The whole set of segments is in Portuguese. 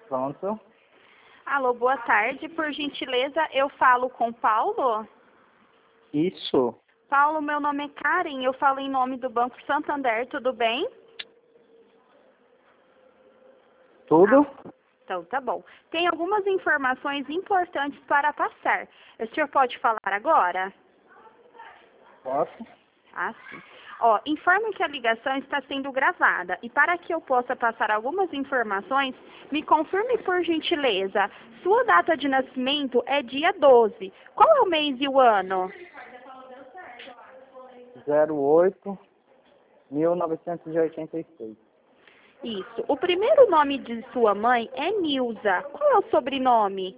Pronto. Alô, boa tarde. Por gentileza, eu falo com Paulo? Isso. Paulo, meu nome é Karen, eu falo em nome do Banco Santander, tudo bem? Tudo? Então, tá bom. Tem algumas informações importantes para passar. O senhor pode falar agora? Posso? Ah, sim. Ó, informe que a ligação está sendo gravada e para que eu possa passar algumas informações, me confirme por gentileza. Sua data de nascimento é dia 12. Qual é o mês e o ano? 08-1986. Isso. O primeiro nome de sua mãe é Nilza. Qual é o sobrenome?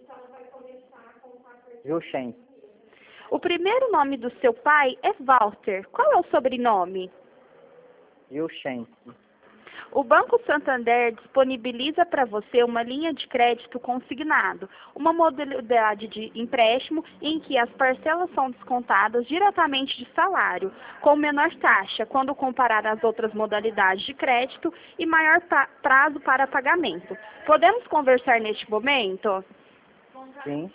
Juxem. O primeiro nome do seu pai é Walter. Qual é o sobrenome? Juxem. O Banco Santander disponibiliza para você uma linha de crédito consignado, uma modalidade de empréstimo em que as parcelas são descontadas diretamente de salário, com menor taxa quando comparar as outras modalidades de crédito e maior prazo para pagamento. Podemos conversar neste momento? Sim.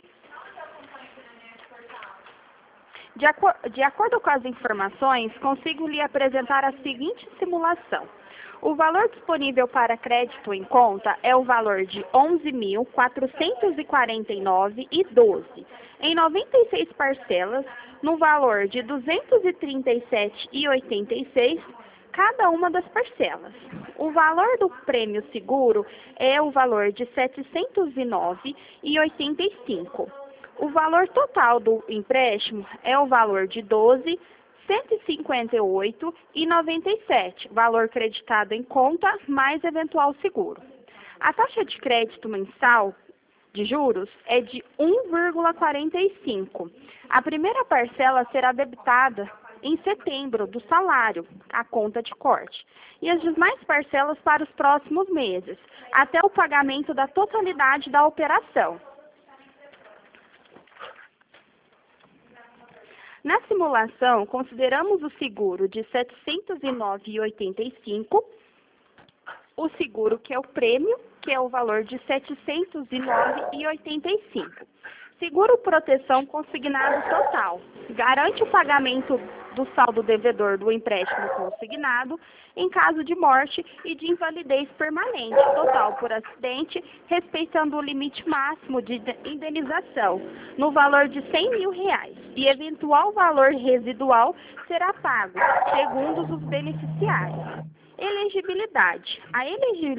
De acordo com as informações, consigo lhe apresentar a seguinte simulação. O valor disponível para crédito em conta é o valor de R$ 11.449,12, em 96 parcelas, no valor de R$ 237,86, cada uma das parcelas. O valor do prêmio seguro é o valor de R$ 709,85. O valor total do empréstimo é o valor de R$ 12.158,97, valor creditado em conta mais eventual seguro. A taxa de crédito mensal de juros é de 1,45. A primeira parcela será debitada em setembro do salário, a conta de corte, e as demais parcelas para os próximos meses, até o pagamento da totalidade da operação. Na simulação, consideramos o seguro de R$ 709,85, o seguro que é o prêmio, que é o valor de R$ 709,85. Seguro proteção consignado total. Garante o pagamento do saldo devedor do empréstimo consignado em caso de morte e de invalidez permanente total por acidente, respeitando o limite máximo de indenização no valor de R$ 100.000 e eventual valor residual será pago segundo os beneficiários. Elegibilidade. A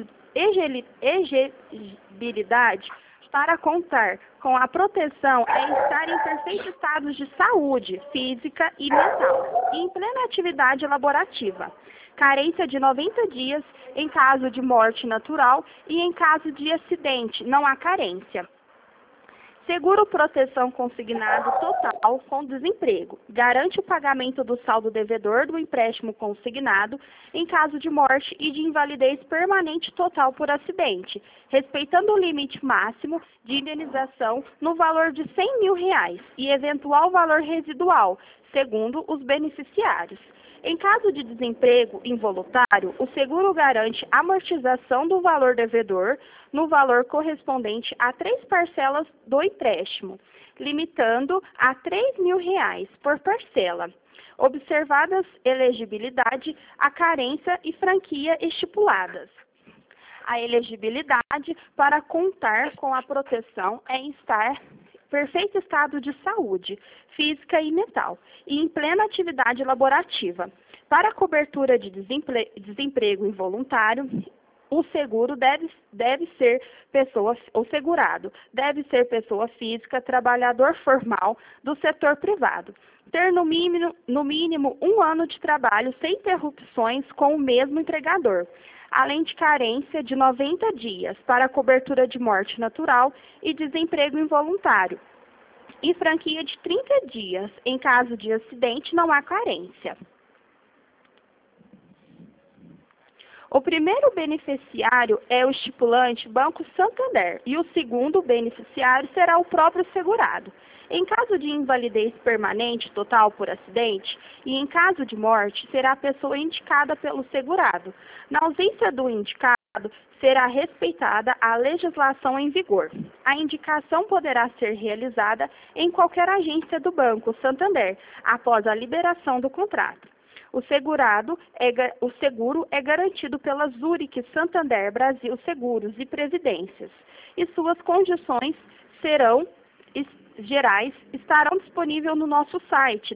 elegibilidade para contar com a proteção é estar em perfeito estado de saúde física e mental e em plena atividade laborativa. Carência de 90 dias em caso de morte natural e em caso de acidente, não há carência. Seguro proteção consignado total com desemprego. Garante o pagamento do saldo devedor do empréstimo consignado em caso de morte e de invalidez permanente total por acidente, respeitando o limite máximo de indenização no valor de R$ 100.000 e eventual valor residual, segundo os beneficiários. Em caso de desemprego involuntário, o seguro garante amortização do valor devedor no valor correspondente a 3 parcelas do empréstimo, limitando a R$ 3.000 por parcela, observadas elegibilidade, a carência e franquia estipuladas. A elegibilidade para contar com a proteção é estar perfeito estado de saúde, física e mental, e em plena atividade laborativa. Para a cobertura de desemprego involuntário, o seguro deve ser o segurado deve ser pessoa física, trabalhador formal do setor privado. Ter no mínimo 1 ano de trabalho sem interrupções com o mesmo empregador, além de carência de 90 dias para a cobertura de morte natural e desemprego involuntário, e franquia de 30 dias. Em caso de acidente, não há carência. O primeiro beneficiário é o estipulante Banco Santander e o segundo beneficiário será o próprio segurado. Em caso de invalidez permanente total por acidente e em caso de morte, será a pessoa indicada pelo segurado. Na ausência do indicado, será respeitada a legislação em vigor. A indicação poderá ser realizada em qualquer agência do Banco Santander, após a liberação do contrato. O seguro é garantido pela Zurich Santander Brasil Seguros e Previdências, e suas condições gerais estarão disponíveis no nosso site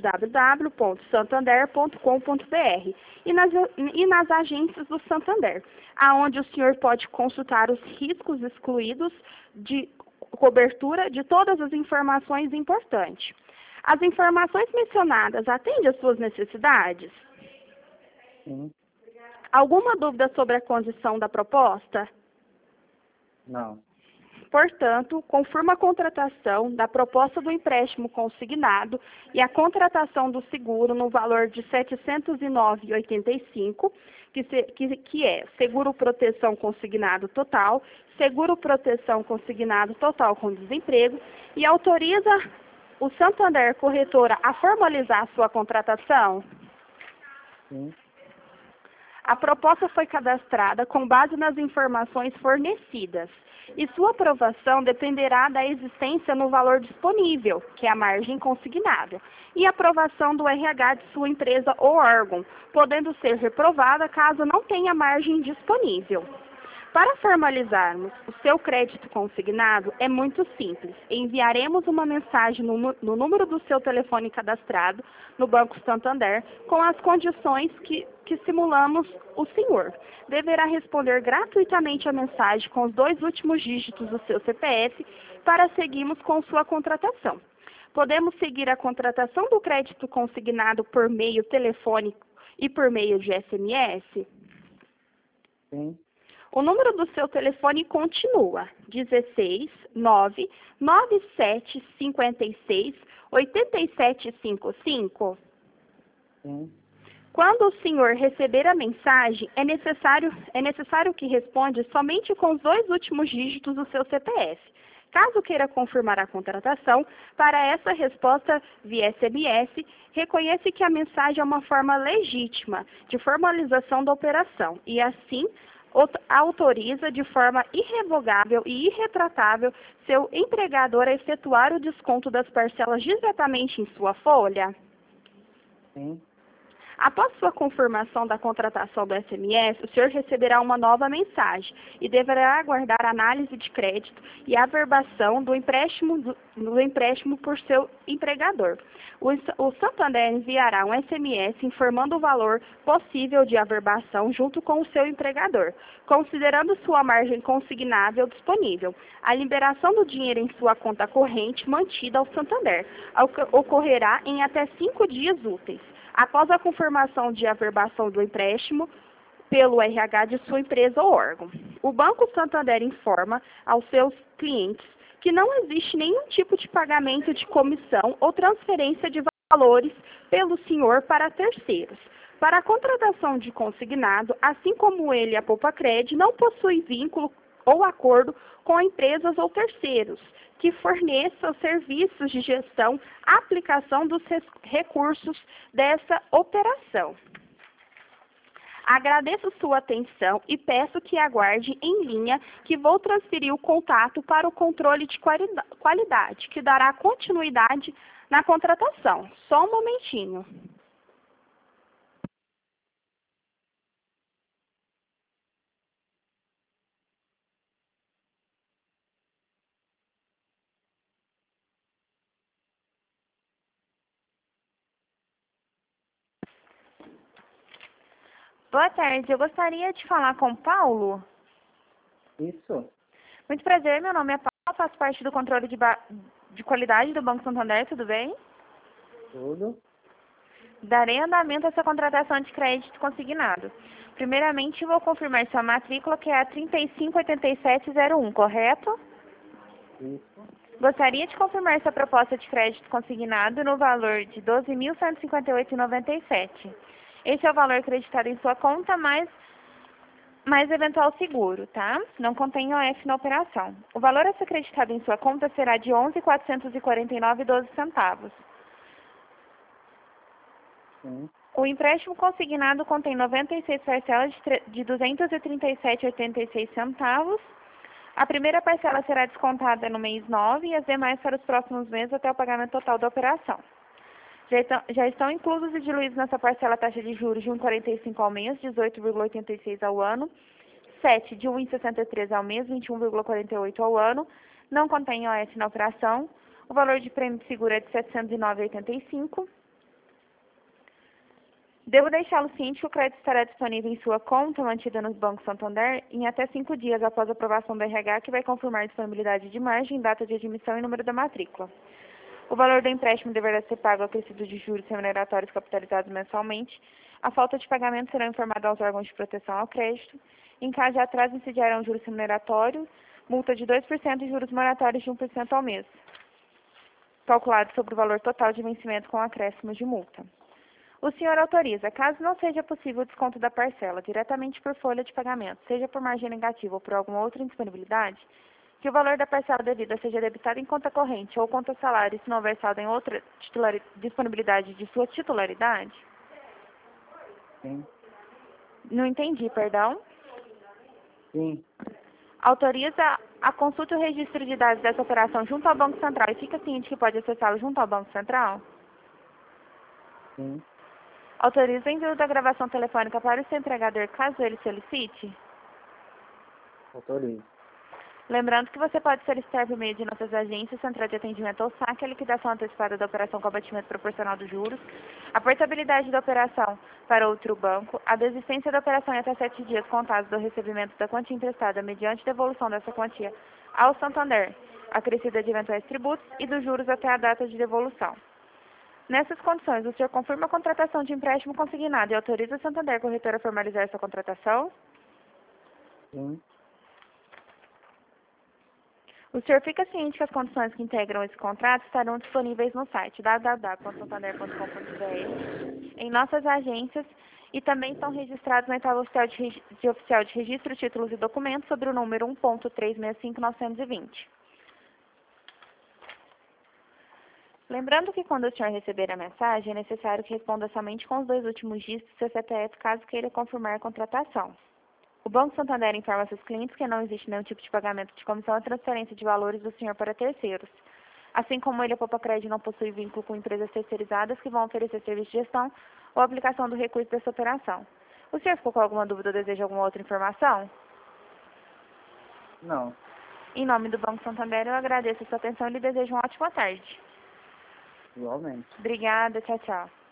www.santander.com.br e nas agências do Santander, aonde o senhor pode consultar os riscos excluídos de cobertura de todas as informações importantes. As informações mencionadas atendem às suas necessidades? Sim. Alguma dúvida sobre a condição da proposta? Não. Portanto, conforme a contratação da proposta do empréstimo consignado e a contratação do seguro no valor de R$ 709,85, que é seguro proteção consignado total, seguro proteção consignado total com desemprego, e autoriza o Santander Corretora a formalizar a sua contratação? Sim. A proposta foi cadastrada com base nas informações fornecidas e sua aprovação dependerá da existência no valor disponível, que é a margem consignada, e aprovação do RH de sua empresa ou órgão, podendo ser reprovada caso não tenha margem disponível. Para formalizarmos o seu crédito consignado, é muito simples. Enviaremos uma mensagem no número do seu telefone cadastrado no Banco Santander com as condições que simulamos o senhor. Deverá responder gratuitamente a mensagem com os 2 últimos dígitos do seu CPF para seguirmos com sua contratação. Podemos seguir a contratação do crédito consignado por meio telefônico e por meio de SMS? Sim. O número do seu telefone continua 16 9 97 56 8755. Sim. Quando o senhor receber a mensagem, é necessário que responda somente com os 2 últimos dígitos do seu CPF. Caso queira confirmar a contratação, para essa resposta via SMS, reconhece que a mensagem é uma forma legítima de formalização da operação e, assim, autoriza de forma irrevogável e irretratável seu empregador a efetuar o desconto das parcelas diretamente em sua folha? Sim. Após sua confirmação da contratação do SMS, o senhor receberá uma nova mensagem e deverá aguardar a análise de crédito e averbação do empréstimo por seu empregador. O Santander enviará um SMS informando o valor possível de averbação junto com o seu empregador, considerando sua margem consignável disponível. A liberação do dinheiro em sua conta corrente mantida ao Santander ocorrerá em até 5 dias úteis, após a confirmação de averbação do empréstimo pelo RH de sua empresa ou órgão. O Banco Santander informa aos seus clientes que não existe nenhum tipo de pagamento de comissão ou transferência de valores pelo senhor para terceiros. Para a contratação de consignado, assim como ele, a Poupacred, não possui vínculo ou acordo com empresas ou terceiros que forneçam serviços de gestão, aplicação dos recursos dessa operação. Agradeço sua atenção e peço que aguarde em linha que vou transferir o contato para o controle de qualidade, que dará continuidade na contratação. Só um momentinho. Boa tarde, eu gostaria de falar com o Paulo. Isso. Muito prazer, meu nome é Paulo, faço parte do controle de qualidade do Banco Santander, tudo bem? Tudo. Darei andamento a essa contratação de crédito consignado. Primeiramente, vou confirmar sua matrícula, que é a 358701, correto? Isso. Gostaria de confirmar sua proposta de crédito consignado no valor de R$ 12.158,97. Esse é o valor acreditado em sua conta, mais eventual seguro, tá? Não contém OF na operação. O valor a ser acreditado em sua conta será de R$ 11.449,12. Sim. O empréstimo consignado contém 96 parcelas de R$ 237,86 centavos. A primeira parcela será descontada no mês 9 e as demais para os próximos meses até o pagamento total da operação. Já estão inclusos e diluídos nessa parcela a taxa de juros de 1,45 ao mês, 18,86 ao ano, 7 de 1,63 ao mês, 21,48 ao ano. Não contém OS na operação. O valor de prêmio de seguro é de R$ 709,85. Devo deixá-lo ciente que o crédito estará disponível em sua conta, mantida no Banco Santander, em até 5 dias após a aprovação do RH, que vai confirmar disponibilidade de margem, data de admissão e número da matrícula. O valor do empréstimo deverá ser pago acrescido de juros remuneratórios capitalizados mensalmente. A falta de pagamento será informada aos órgãos de proteção ao crédito. Em caso de atraso, incidirão juros remuneratórios, multa de 2% e juros moratórios de 1% ao mês, calculado sobre o valor total de vencimento com acréscimo de multa. O senhor autoriza, caso não seja possível o desconto da parcela diretamente por folha de pagamento, seja por margem negativa ou por alguma outra indisponibilidade, que o valor da parcela devida seja debitado em conta corrente ou conta salário se não houver saldo em outra disponibilidade de sua titularidade? Sim. Não entendi, perdão. Sim. Autoriza a consulta e o registro de dados dessa operação junto ao Banco Central e fica ciente que pode acessá-lo junto ao Banco Central? Sim. Autoriza o envio da gravação telefônica para o seu empregador caso ele solicite? Autorizo. Lembrando que você pode solicitar por meio de nossas agências, central de atendimento ou saque, a liquidação antecipada da operação com abatimento proporcional dos juros, a portabilidade da operação para outro banco, a desistência da operação em até 7 dias contados do recebimento da quantia emprestada mediante devolução dessa quantia ao Santander, acrescida de eventuais tributos e dos juros até a data de devolução. Nessas condições, o senhor confirma a contratação de empréstimo consignado e autoriza o Santander Corretora a formalizar essa contratação? Sim. O senhor fica ciente que as condições que integram esse contrato estarão disponíveis no site www.santander.com.br, em nossas agências e também estão registrados na etapa oficial de registro, títulos e documentos sobre o número 1.365920. Lembrando que quando o senhor receber a mensagem, é necessário que responda somente com os 2 últimos dígitos do seu CPF, caso queira confirmar a contratação. O Banco Santander informa seus clientes que não existe nenhum tipo de pagamento de comissão ou transferência de valores do senhor para terceiros. Assim como ele, a Poupa Crédito não possui vínculo com empresas terceirizadas que vão oferecer serviço de gestão ou aplicação do recurso dessa operação. O senhor ficou com alguma dúvida ou deseja alguma outra informação? Não. Em nome do Banco Santander, eu agradeço a sua atenção e lhe desejo uma ótima tarde. Igualmente. Obrigada, tchau, tchau.